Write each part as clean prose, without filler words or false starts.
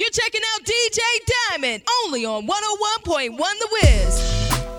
You're checking out DJ Diamond, only on 101.1 The Wiz.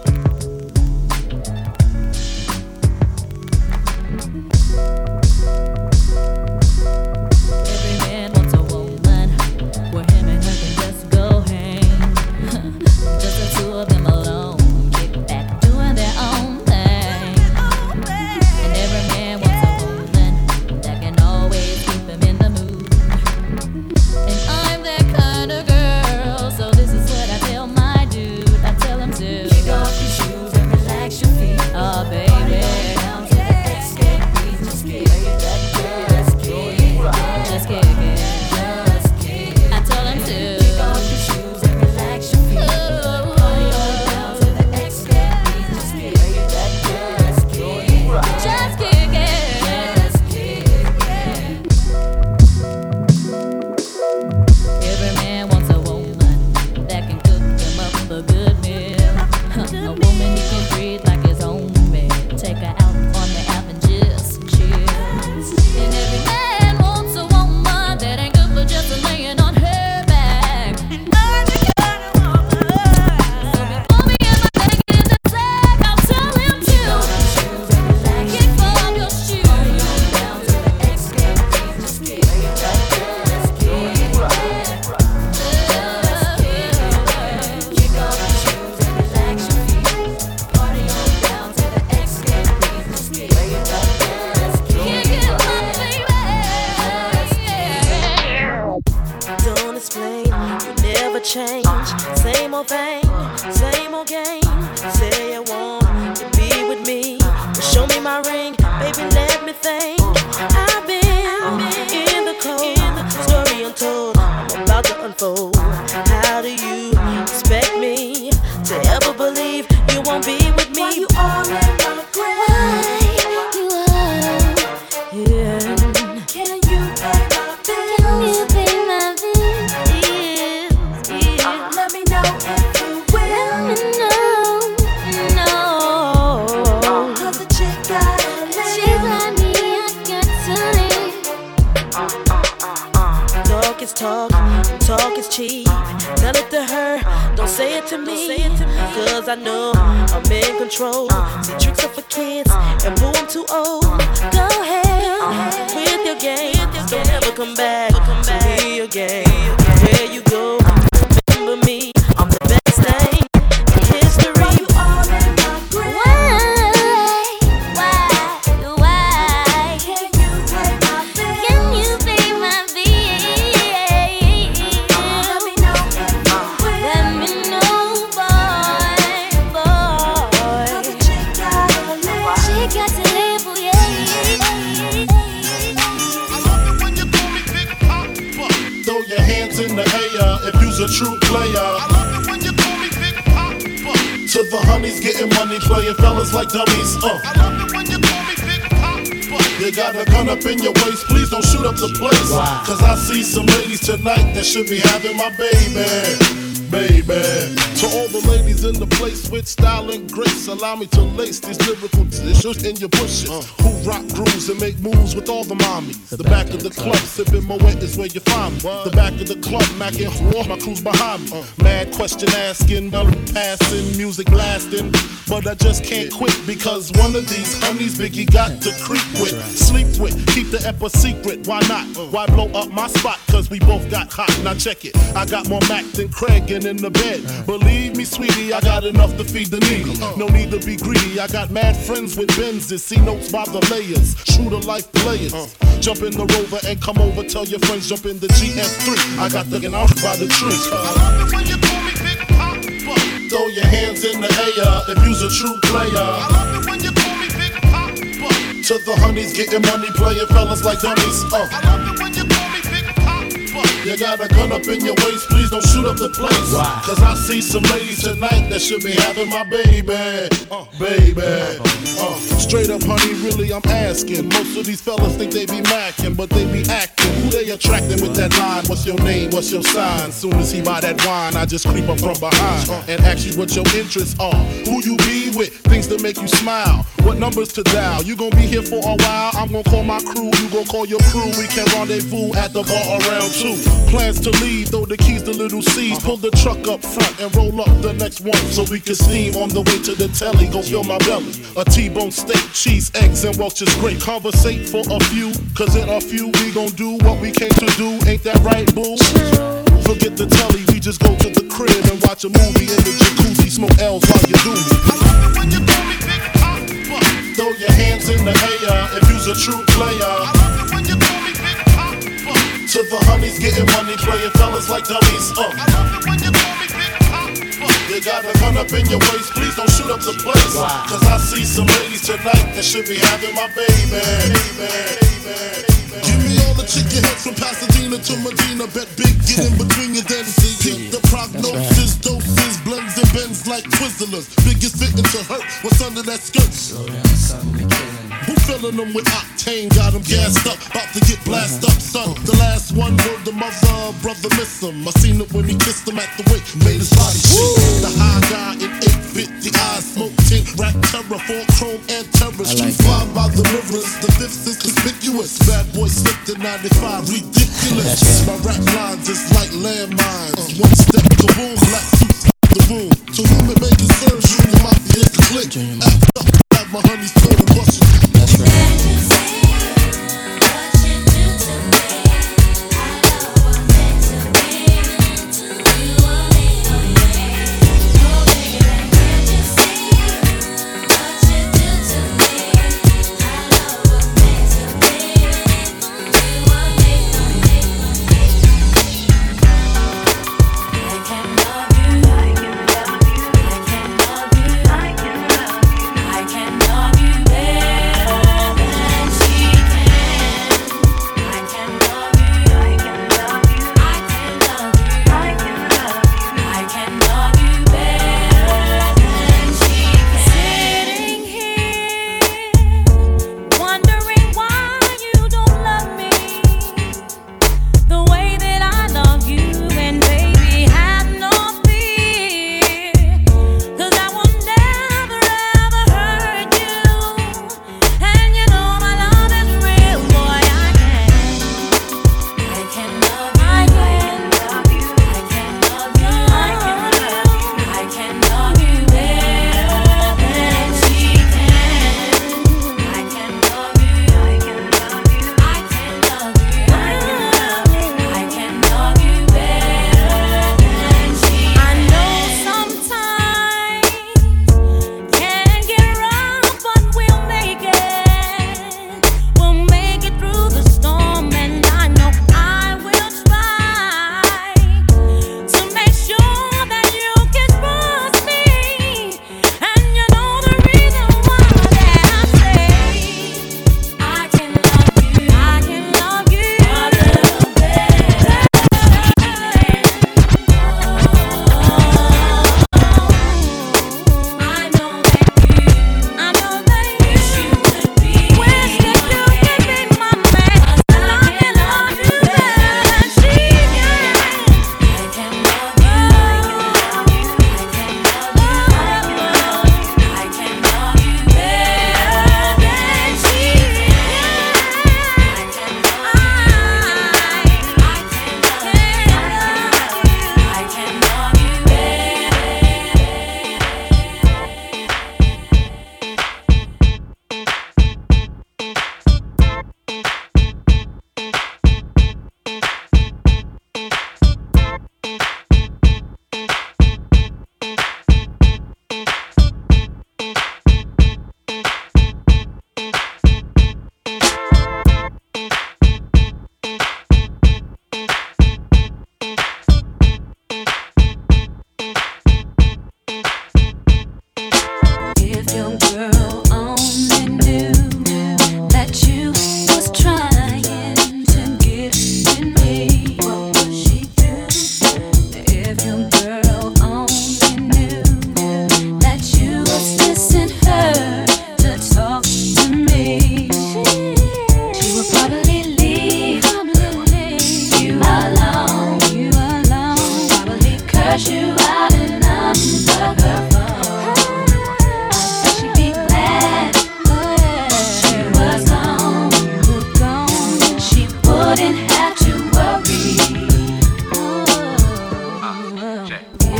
I know I'm in control. See, tricks are for kids, and boo, I'm too old. Go ahead with your game. Don't ever come back to me again. There you go. Remember me. I'm the best thing in history. You all in my grave. Why? Can you pay my bill? Can you pay my bill? Let me know if you will. Let me know, boy. Got to live, oh yeah. I love it when you call me Big Papa. Throw your hands in the air if you's a true player. I love it when you call me Big Papa. To the honeys getting money, playing fellas like dummies. I love it when you call me Big Papa. You got a gun up in your waist, please don't shoot up the place. Wow. Cause I see some ladies tonight that should be having my baby. To all the ladies in the place with style and grace, allow me to lace these lyrical dishes in your bushes. Who rock grooves and make moves with all the mommies. The back of the club, sipping Moet is where you find me. The back of the club, macking my crew's behind me. Mad question asking, passing, music blasting. But I just can't quit because one of these honeys Biggie got to creep with, sleep with, keep the ep a secret. Why not? Why blow up my spot? Cause we both got hot. Now check it. I got more Mac than Craig in the bed. Believe me, sweetie, I got enough to feed the needy. No need to be greedy. I got mad friends with Benzes. See notes by the layers. True to life players. Jump in the Rover and come over. Tell your friends jump in the GS3. I got the out by the tree. I love it when you call me Big Papa. Throw your hands in the air if you's a true player. I love it when you call me Big Papa. To the honeys getting money, playing fellas like dummies. I love it when you call me Big Papa. You got a gun up in your waist, please don't shoot up the place. Wow. Cause I see some ladies tonight that should be having my baby. Straight up, honey, really I'm asking. Most of these fellas think they be macking, but they be acting Who they attracting with that line? What's your name? What's your sign? Soon as he buy that wine, I just creep up from behind and ask you what your interests are. Who you be with? Things to make you smile. What numbers to dial? You gon' be here for a while. I'm gon' call my crew. You gon' call your crew. We can rendezvous at the bar around 2. Plans to leave. Throw the keys to little C's. Pull the truck up front and roll up the next one so we can steam on the way to the telly. Go fill my belly. A T-bone steak, cheese, eggs, and Welch's grape. Conversate for a few, cause in a few we gon' do what we came to do. Ain't that right, boo? Forget the telly, we just go to the crib and watch a movie in the jacuzzi. Smoke L's while you do me. I love it when you call me Big Papa. Throw your hands in the air if you's a true player. I love it when you call me Big Papa. To the honeys getting money, playing fellas like dummies. I love it when you call me Big Papa. You got a gun up in your waist, please don't shoot up the place. Cause I see some ladies tonight that should be having my baby. Give me all the chicken heads from Pasadena to Medina. Bet big, get in between your density. Keep the prognosis, doses, blends and bends like Twizzlers. Biggest fitting to hurt, what's under that skirt? Who filling them with octane? Got them gassed up, about to get blasted up, son. The last one word the mother, brother miss him. I seen it when he kissed him at the wake, made his body shake. The high guy in 850 eyes, smoke tint, rap terror, full chrome and terror. Street fly by the rivers, the fifth is conspicuous. Bad boy slipped in 95, ridiculous. My rap lines is like landmines. One step, kaboom, black suits the room. To whom it may concern, Junior Mafia the click. Act up, have my honeys told and bust it. That's right.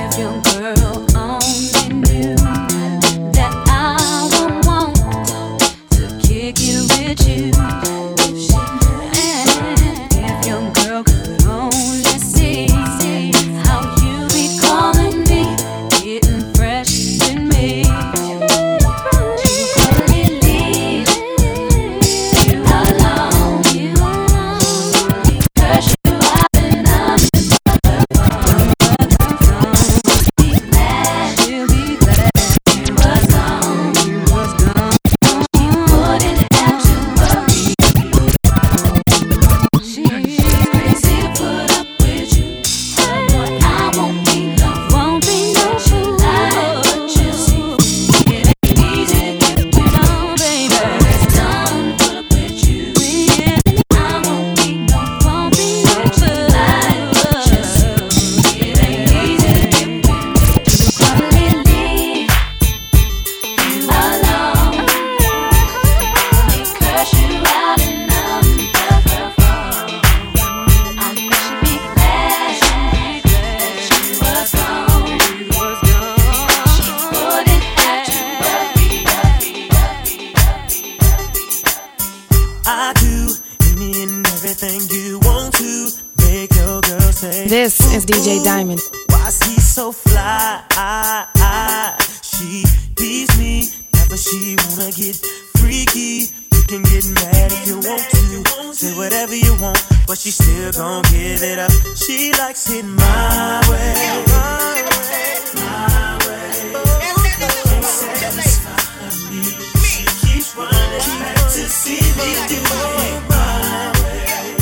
This is DJ Diamond. Why is he so fly? She beats me, never she wanna get freaky. You can get mad if you want to, say whatever you want, but she still gon' give it up. She likes it my way, my way, my way. Can't satisfy me. She keeps running back to see me do it my way,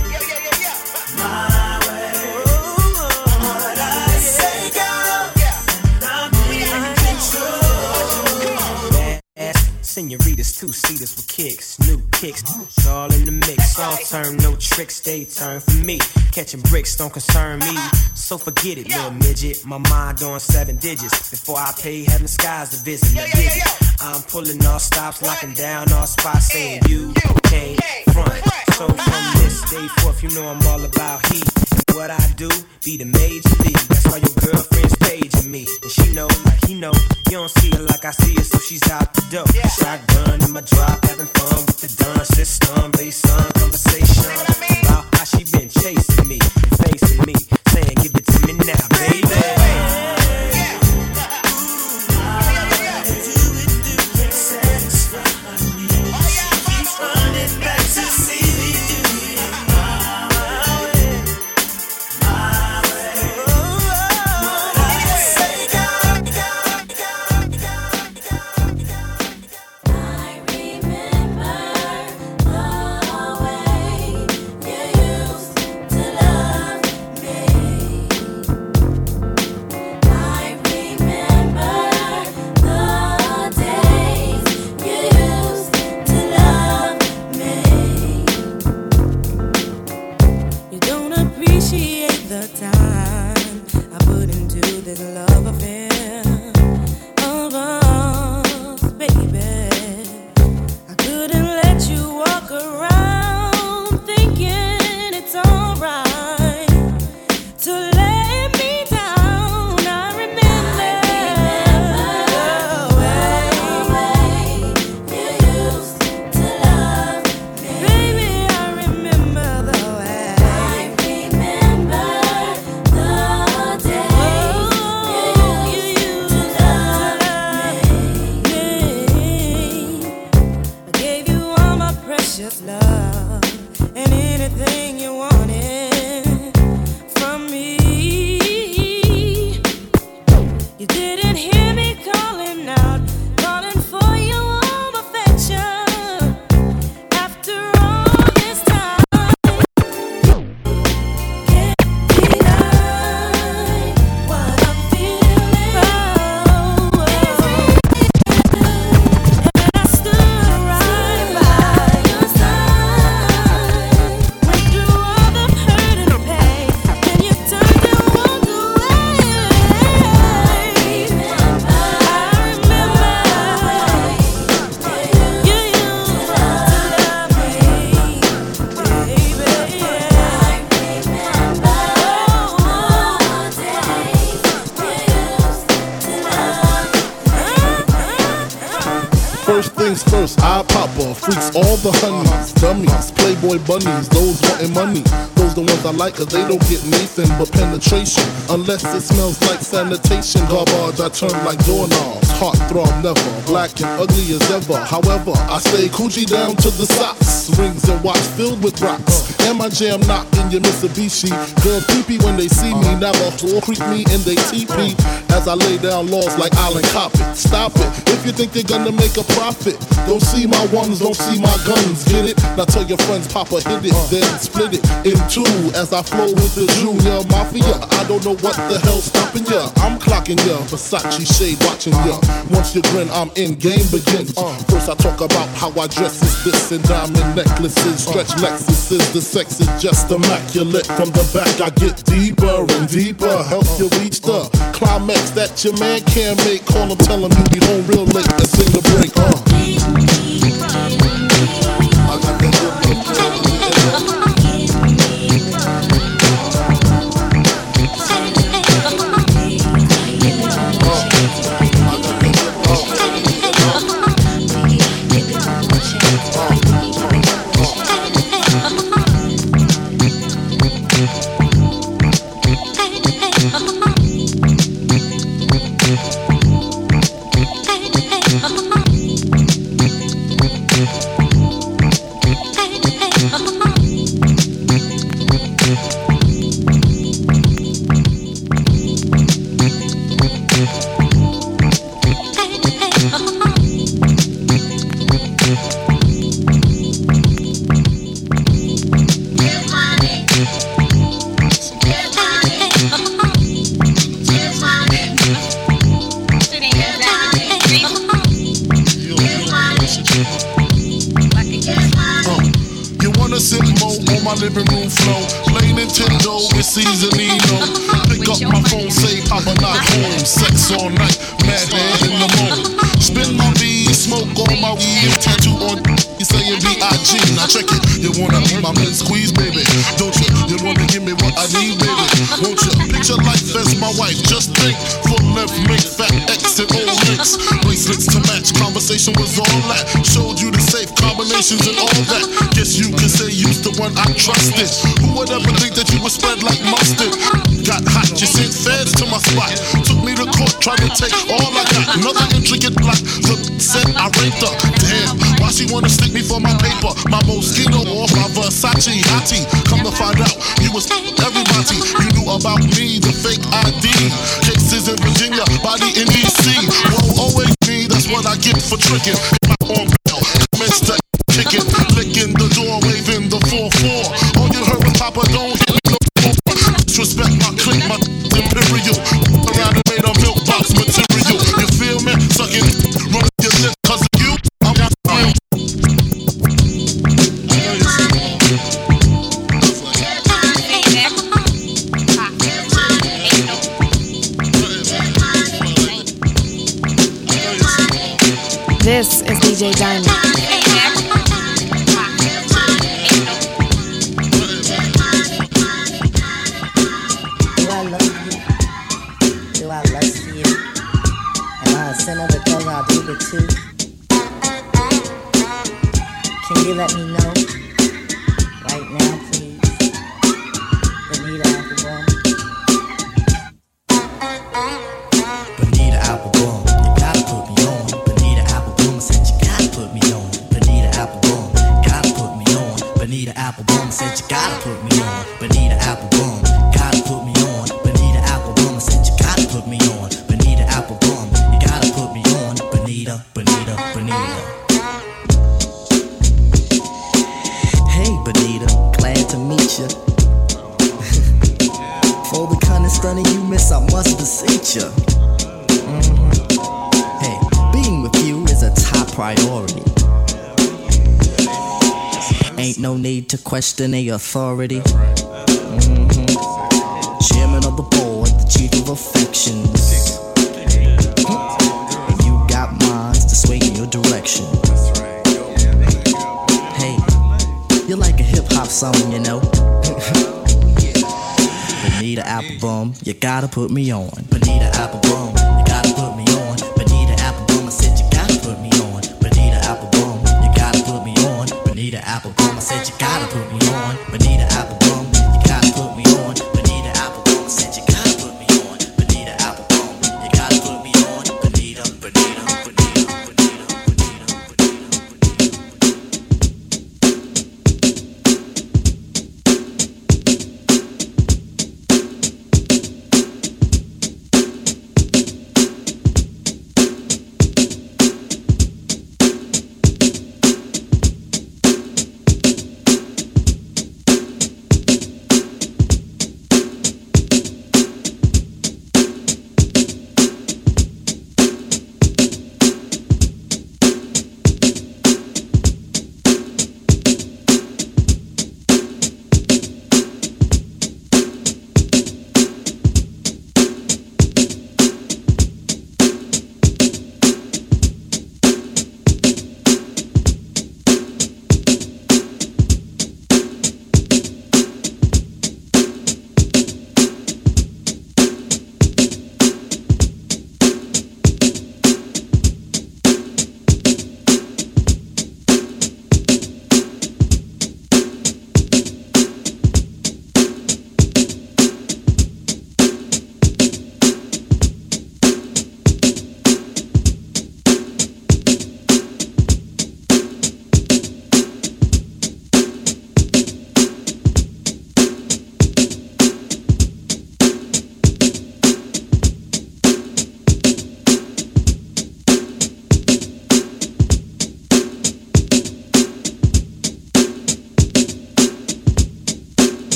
my way. What I say, girl, and I'm in control. Senoritas, two-seaters with kicks, new kicks, it's all in the mix. All turn, no tricks, they turn for me. Catching bricks don't concern me, so forget it, little midget. My mind on 7 digits. Before I pay heaven skies to visit me. I'm pulling all stops, locking down all spots, saying you can't front. So from this day forth, you know I'm all about heat. And what I do, be the major league. That's why your girlfriend's paging me, and she know, like he know, you don't see her like I see her, so she's out the door. Shotgun in my drop, having fun with the dun system. Bass on conversation about how she been chasing me and facing me, saying give it to me now, baby. First things first, I pop off. Freaks all the honeys, dummies, playboy bunnies, those wanting money. Those the ones I like, cause they don't get Nathan but penetration. Unless it smells like sanitation. Garbage, I turn like doorknobs. Heart throb never, black and ugly as ever. However, I stay coochie down to the socks. Rings and watch filled with rocks. And my jam knock in your Mitsubishi. Girls pee-pee when they see me. Never creep me in they teepee. As I lay down laws like Island Coppet. Stop it, if you think they're gonna make a profit. Don't see my ones, don't see my guns. Get it? Now tell your friends Papa hit it. Then split it in two as I flow with the Junior Mafia. I don't know what the hell's stopping ya. I'm clocking ya, Versace shade watching ya. Once you grin, I'm in, game begins. First I talk about how I dress is this and diamond necklaces, stretch Lexuses. The sex is just immaculate. From the back I get deeper and deeper. Help you reach the climax that your man can't make. Call him, tell him you be home real late and sing the break. I got the living room flow, play Nintendo with Seasonino. Pick up my phone, say Papa not home. Sex all night, mad head in the morning. Spin my V, smoke on my weed, tattoo on you saying B.I.G. Now check it, you wanna be my man squeeze, baby? Don't you? You wanna give me what I need, baby? Won't you? Picture life as my wife, just think. Full left, make fat X and old links. Bracelets to match, conversation was all that. Showed you the safe combinations and all that. Guess you can say you's the one I trusted. Who would ever think that you would spread like mustard? Got hot, you sent feds to my spot. Took me to court, tried to take all I got. Another intricate block, the said I raped her. Damn, why she wanna stick me for my paper? My Moschino off my Versace hottie. Come to find out, you was everybody. You knew about me, the fake ID. Cases in Virginia, body in DC. Won't always be, that's what I get for tricking. My arm bell, commenced to kicking, flicking the door, waving the 4-4. All you heard was Papa, don't hit me no more. Disrespect my clique, my imperial. Around and made a milk box material. You feel me? Sucking, running your lip, cause of you, I'm not real. This is DJ Diamond. Too. Can you let me know right now, please? Bonita Applebum. Bonita Applebum, you gotta put me on. Bonita Applebum said you gotta put me on. Bonita Applebum, gotta put me on. Bonita Applebum said you gotta put me on. Bonita Applebum, gotta put me on. Bonita Applebum said you gotta put me on. Bonita Applebum, you gotta put me on. Bonita, Bonita, Bonita. Hey Bonita, glad to meet ya. For the kind of stunning you miss, I must beseech ya. Hey, being with you is a top priority. Ain't no need to question a authority. Chairman of the board, the chief of affections. Direction. Hey, you're like a hip-hop song, you know. Bonita Applebum, you gotta put me on. Bonita Applebum,